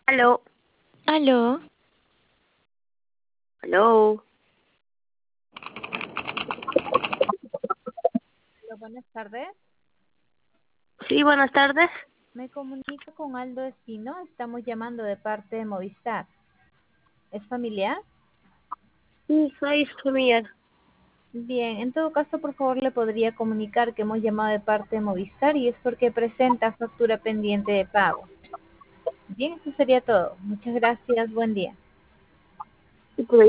Aló, Aló, aló. Hola, buenas tardes. Sí, buenas tardes. Me comunico con Aldo Espino. Estamos llamando de parte de Movistar. ¿Es familiar? Sí, soy su familiar. Bien, en todo caso, por favor, le podría comunicar que hemos llamado de parte de Movistar y es porque presenta factura pendiente de pago. Bien, eso sería todo. Muchas gracias. Buen día. Sí, por